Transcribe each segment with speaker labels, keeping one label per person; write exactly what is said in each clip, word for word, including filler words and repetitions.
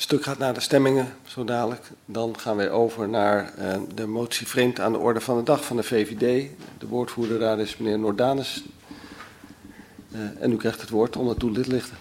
Speaker 1: stuk gaat naar de stemmingen, zo dadelijk. Dan gaan wij over naar uh, de motie vreemd aan de orde van de dag van de V V D. De woordvoerder daar is meneer Noordanus. Uh, en u krijgt het woord om het toe te lichten.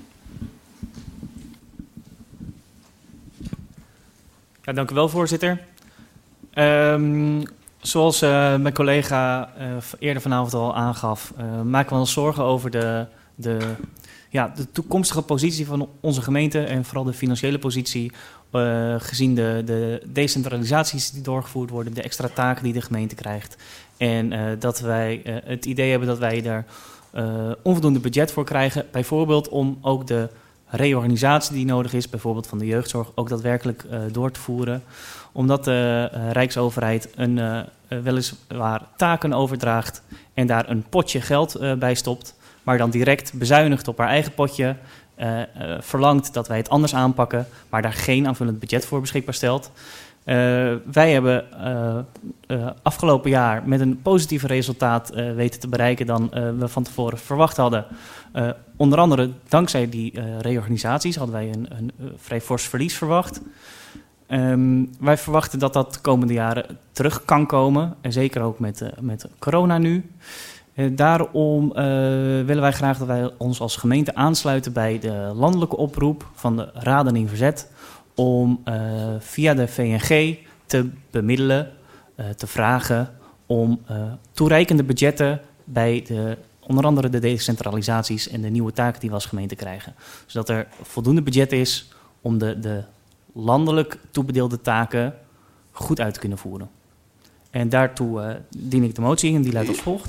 Speaker 2: Ja, dank u wel, voorzitter. Um, zoals uh, mijn collega uh, eerder vanavond al aangaf, uh, maken we ons zorgen over de, de, ja, de toekomstige positie van onze gemeente en vooral de financiële positie, uh, gezien de, de decentralisaties die doorgevoerd worden, de extra taken die de gemeente krijgt. En uh, dat wij uh, het idee hebben dat wij daar uh, onvoldoende budget voor krijgen, bijvoorbeeld om ook de reorganisatie die nodig is, bijvoorbeeld van de jeugdzorg, ook daadwerkelijk uh, door te voeren. Omdat de uh, Rijksoverheid een, uh, weliswaar taken overdraagt en daar een potje geld uh, bij stopt, maar dan direct bezuinigt op haar eigen potje, uh, uh, verlangt dat wij het anders aanpakken, maar daar geen aanvullend budget voor beschikbaar stelt. Uh, wij hebben uh, uh, afgelopen jaar met een positiever resultaat uh, weten te bereiken dan uh, we van tevoren verwacht hadden. Uh, onder andere dankzij die uh, reorganisaties hadden wij een, een uh, vrij fors verlies verwacht. Um, wij verwachten dat dat de komende jaren terug kan komen. En zeker ook met, uh, met corona nu. Uh, daarom uh, willen wij graag dat wij ons als gemeente aansluiten bij de landelijke oproep van de Raden in Verzet. Om uh, via de V N G te bemiddelen, uh, te vragen om uh, toereikende budgetten bij de, onder andere de decentralisaties en de nieuwe taken die we als gemeente krijgen. Zodat er voldoende budget is om de, de landelijk toebedeelde taken goed uit te kunnen voeren. En daartoe uh, dien ik de motie in en die luidt als volgt.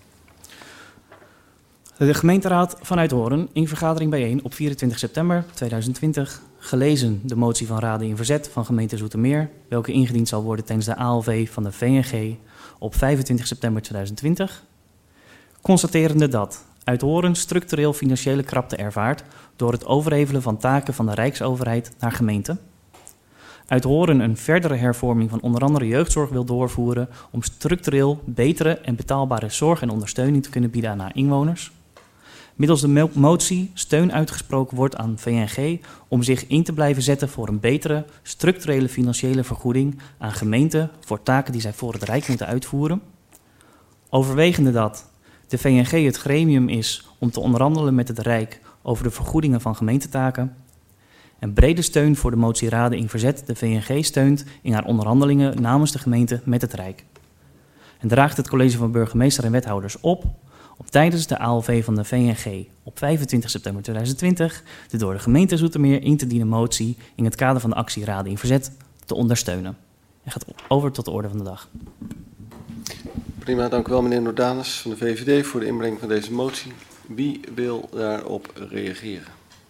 Speaker 2: De gemeenteraad van Uithoorn in vergadering bijeen op vierentwintig september tweeduizend twintig... gelezen de motie van Raden in Verzet van gemeente Zoetermeer, welke ingediend zal worden tijdens de A L V van de V N G op vijfentwintig september tweeduizend twintig. Constaterende dat Uithoorn structureel financiële krapte ervaart door het overhevelen van taken van de Rijksoverheid naar gemeenten. Uithoorn een verdere hervorming van onder andere jeugdzorg wil doorvoeren om structureel betere en betaalbare zorg en ondersteuning te kunnen bieden aan haar inwoners. Middels de motie steun uitgesproken wordt aan V N G om zich in te blijven zetten voor een betere structurele financiële vergoeding aan gemeenten voor taken die zij voor het Rijk moeten uitvoeren. Overwegende dat de V N G het gremium is om te onderhandelen met het Rijk over de vergoedingen van gemeentetaken. En brede steun voor de motie Raden in Verzet de V N G steunt in haar onderhandelingen namens de gemeente met het Rijk. En draagt het college van burgemeester en wethouders op om tijdens de A L V van de V N G op vijfentwintig september tweeduizend twintig de door de gemeente Zoetermeer in te dienen motie in het kader van de actie Raden in Verzet te ondersteunen. En gaat over tot de orde van de dag.
Speaker 1: Prima, dank u wel meneer Noordanus van de V V D voor de inbreng van deze motie. Wie wil daarop reageren?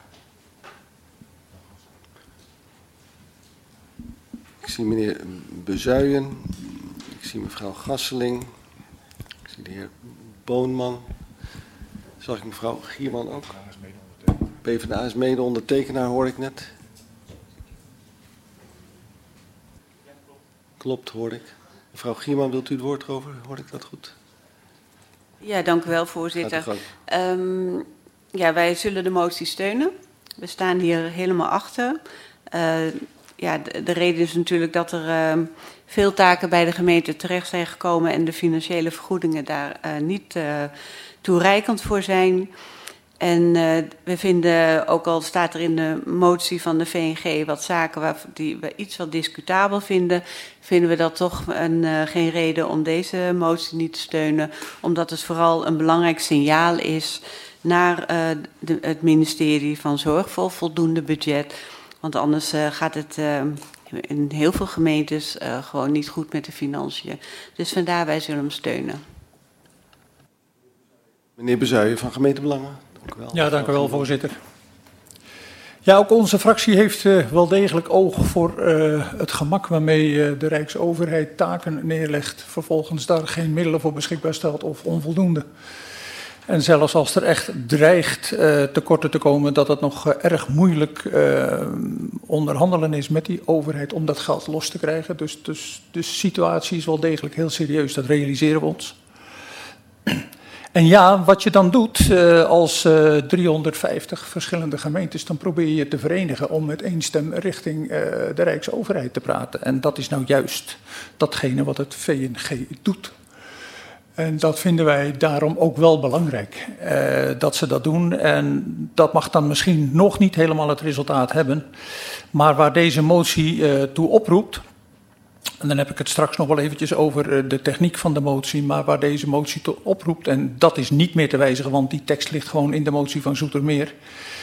Speaker 1: Ik zie meneer Bezuijen, ik zie mevrouw Gasseling, ik zie de heer Boonman. Zag ik mevrouw Gierman ook? P v d A is mede ondertekenaar, hoor ik net. Klopt, hoor ik. Mevrouw Gierman, wilt u het woord erover? Hoor ik dat goed?
Speaker 3: Ja, dank u wel, voorzitter. Um, ja, wij zullen de motie steunen. We staan hier helemaal achter. Uh, ja, de, de reden is natuurlijk dat er uh, veel taken bij de gemeente terecht zijn gekomen en de financiële vergoedingen daar uh, niet uh, toereikend voor zijn. En uh, we vinden, ook al staat er in de motie van de V N G wat zaken waar, die we iets wat discutabel vinden, vinden we dat toch een, uh, geen reden om deze motie niet te steunen. Omdat het vooral een belangrijk signaal is naar uh, de, het ministerie van Zorg voor voldoende budget. Want anders uh, gaat het uh, in heel veel gemeentes uh, gewoon niet goed met de financiën. Dus vandaar wij zullen hem steunen.
Speaker 1: Meneer Bezuijen van Gemeentebelangen. Dank u wel.
Speaker 4: Ja, dank u wel, voorzitter. Ja, ook onze fractie heeft uh, wel degelijk oog voor uh, het gemak waarmee uh, de Rijksoverheid taken neerlegt, vervolgens daar geen middelen voor beschikbaar stelt of onvoldoende. En zelfs als er echt dreigt uh, tekorten te komen, dat het nog uh, erg moeilijk uh, onderhandelen is met die overheid om dat geld los te krijgen. Dus, dus de situatie is wel degelijk heel serieus, dat realiseren we ons. En ja, wat je dan doet uh, als uh, driehonderdvijftig verschillende gemeentes, dan probeer je te verenigen om met één stem richting uh, de Rijksoverheid te praten. En dat is nou juist datgene wat het V N G doet. En dat vinden wij daarom ook wel belangrijk, uh, dat ze dat doen. En dat mag dan misschien nog niet helemaal het resultaat hebben. Maar waar deze motie uh, toe oproept, en dan heb ik het straks nog wel eventjes over uh, de techniek van de motie, maar waar deze motie toe oproept, en dat is niet meer te wijzigen, want die tekst ligt gewoon in de motie van Zoetermeer,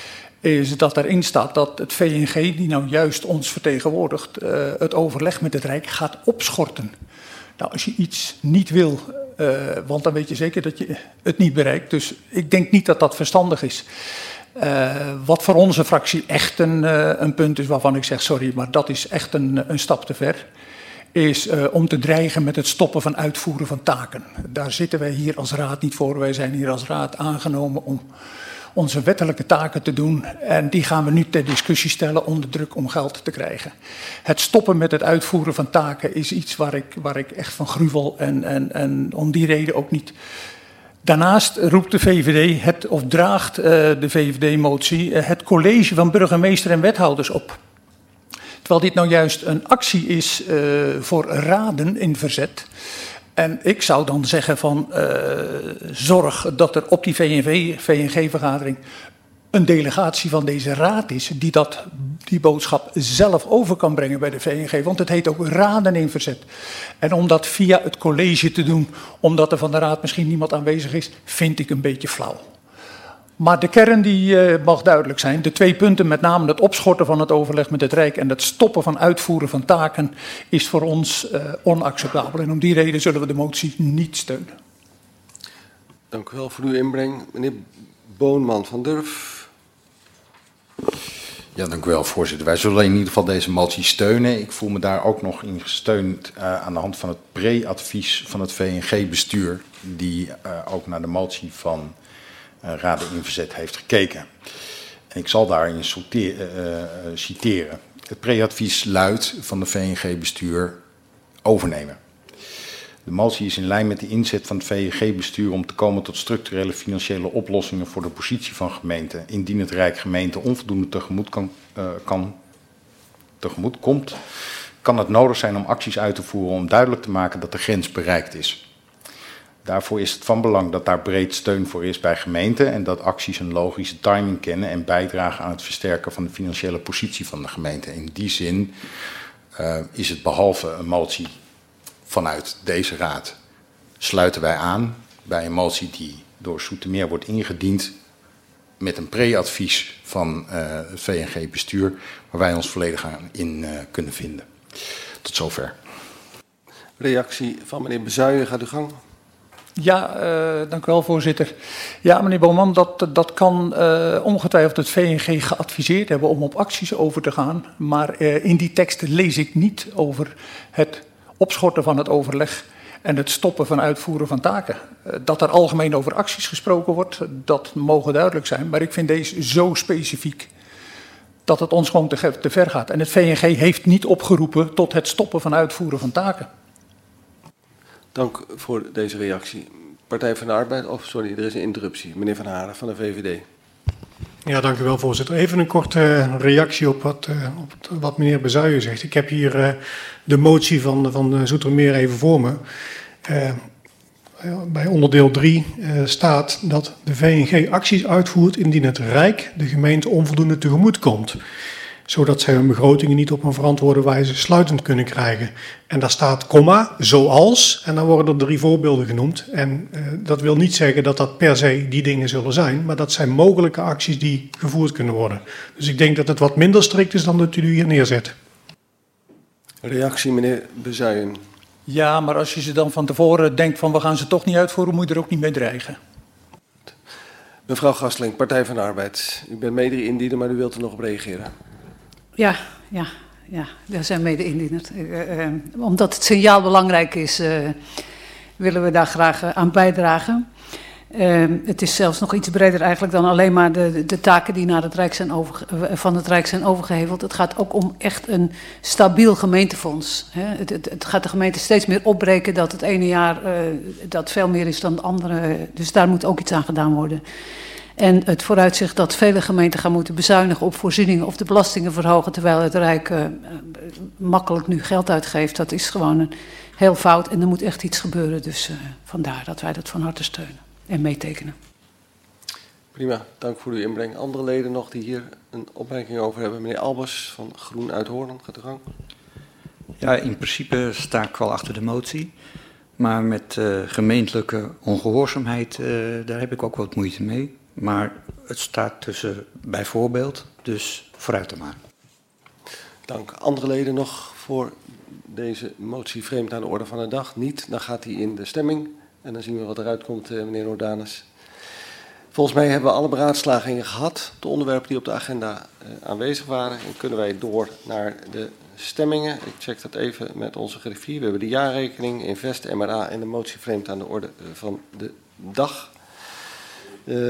Speaker 4: is dat erin staat dat het V N G, die nou juist ons vertegenwoordigt, uh, het overleg met het Rijk gaat opschorten. Nou, als je iets niet wil, uh, want dan weet je zeker dat je het niet bereikt. Dus ik denk niet dat dat verstandig is. Uh, wat voor onze fractie echt een, uh, een punt is waarvan ik zeg, sorry, maar dat is echt een, een stap te ver, is uh, om te dreigen met het stoppen van uitvoeren van taken. Daar zitten wij hier als raad niet voor. Wij zijn hier als raad aangenomen om onze wettelijke taken te doen. En die gaan we nu ter discussie stellen onder druk om geld te krijgen. Het stoppen met het uitvoeren van taken is iets waar ik, waar ik echt van gruwel en, en, en om die reden ook niet. Daarnaast roept de V V D, het, of draagt uh, de V V D-motie, uh, het college van burgemeester en wethouders op. Terwijl dit nou juist een actie is uh, voor raden in verzet. En ik zou dan zeggen van uh, zorg dat er op die V N G-vergadering een delegatie van deze raad is die dat, die boodschap zelf over kan brengen bij de V N G. Want het heet ook raden in verzet. En om dat via het college te doen, omdat er van de raad misschien niemand aanwezig is, vind ik een beetje flauw. Maar de kern die uh, mag duidelijk zijn. De twee punten, met name het opschorten van het overleg met het Rijk en het stoppen van uitvoeren van taken, is voor ons uh, onacceptabel. En om die reden zullen we de motie niet steunen.
Speaker 1: Dank u wel voor uw inbreng. Meneer Boonman van Durf.
Speaker 5: Ja, dank u wel, voorzitter. Wij zullen in ieder geval deze motie steunen. Ik voel me daar ook nog in gesteund uh, aan de hand van het pre-advies van het V N G-bestuur, die uh, ook naar de motie van Uh, Raden in Verzet heeft gekeken. En ik zal daarin sorteer, uh, uh, citeren. Het pre-advies luidt van de V N G-bestuur overnemen. De motie is in lijn met de inzet van het V N G-bestuur om te komen tot structurele financiële oplossingen voor de positie van gemeenten. Indien het Rijk gemeente onvoldoende tegemoet, kan, uh, kan, tegemoet komt, kan het nodig zijn om acties uit te voeren om duidelijk te maken dat de grens bereikt is. Daarvoor is het van belang dat daar breed steun voor is bij gemeenten en dat acties een logische timing kennen en bijdragen aan het versterken van de financiële positie van de gemeente. In die zin uh, is het behalve een motie vanuit deze raad, sluiten wij aan bij een motie die door Zoetermeer wordt ingediend met een pre-advies van uh, het V N G-bestuur, waar wij ons volledig aan in uh, kunnen vinden. Tot zover.
Speaker 1: Reactie van meneer Bezuijen, gaat uw gang.
Speaker 4: Ja, uh, dank u wel, voorzitter. Ja, meneer Boonman, dat, dat kan uh, ongetwijfeld het V N G geadviseerd hebben om op acties over te gaan. Maar uh, in die tekst lees ik niet over het opschorten van het overleg en het stoppen van uitvoeren van taken. Uh, dat er algemeen over acties gesproken wordt, dat mogen duidelijk zijn. Maar ik vind deze zo specifiek dat het ons gewoon te, te ver gaat. En het V N G heeft niet opgeroepen tot het stoppen van uitvoeren van taken.
Speaker 1: Dank voor deze reactie. Partij van de Arbeid, of sorry, er is een interruptie. Meneer Van Haren van de V V D.
Speaker 6: Ja, dank u wel, voorzitter. Even een korte reactie op wat, uh, op wat meneer Bezuijen zegt. Ik heb hier uh, de motie van, van Zoetermeer even voor me. Uh, bij onderdeel drie uh, staat dat de V N G acties uitvoert indien het Rijk de gemeente onvoldoende tegemoet komt, zodat zij hun begrotingen niet op een verantwoorde wijze sluitend kunnen krijgen. En daar staat komma, zoals, en dan worden er drie voorbeelden genoemd. En uh, dat wil niet zeggen dat dat per se die dingen zullen zijn, maar dat zijn mogelijke acties die gevoerd kunnen worden. Dus ik denk dat het wat minder strikt is dan dat u hier neerzet.
Speaker 1: Reactie, meneer Bezuijen.
Speaker 4: Ja, maar als je ze dan van tevoren denkt van we gaan ze toch niet uitvoeren, moet je er ook niet mee dreigen.
Speaker 1: Mevrouw Gastling, Partij van de Arbeid. U bent mede-indiener, maar u wilt er nog op reageren.
Speaker 7: Ja, ja, ja, daar zijn mede-indieners. Uh, uh, omdat het signaal belangrijk is, uh, willen we daar graag uh, aan bijdragen. Uh, het is zelfs nog iets breder eigenlijk dan alleen maar de, de taken die naar het Rijk zijn over, van het Rijk zijn overgeheveld. Het gaat ook om echt een stabiel gemeentefonds. Hè. Het, het, het gaat de gemeente steeds meer opbreken dat het ene jaar uh, dat veel meer is dan het andere. Dus daar moet ook iets aan gedaan worden. En het vooruitzicht dat vele gemeenten gaan moeten bezuinigen op voorzieningen of de belastingen verhogen, terwijl het Rijk uh, makkelijk nu geld uitgeeft, dat is gewoon een heel fout. En er moet echt iets gebeuren. Dus uh, vandaar dat wij dat van harte steunen en meetekenen.
Speaker 1: Prima, dank voor uw inbreng. Andere leden nog die hier een opmerking over hebben? Meneer Albers van Groen uit Hoorn, gaat u gang.
Speaker 8: Ja, in principe sta ik wel achter de motie. Maar met uh, gemeentelijke ongehoorzaamheid, uh, daar heb ik ook wat moeite mee. Maar het staat tussen bijvoorbeeld, dus vooruit te maken.
Speaker 1: Dank. Andere leden nog voor deze motie vreemd aan de orde van de dag? Niet, dan gaat die in de stemming. En dan zien we wat eruit komt, uh, meneer Nordanus. Volgens mij hebben we alle beraadslagingen gehad, de onderwerpen die op de agenda uh, aanwezig waren. En kunnen wij door naar de stemmingen. Ik check dat even met onze griffier. We hebben de jaarrekening, Invest, M R A en de motie vreemd aan de orde van de dag.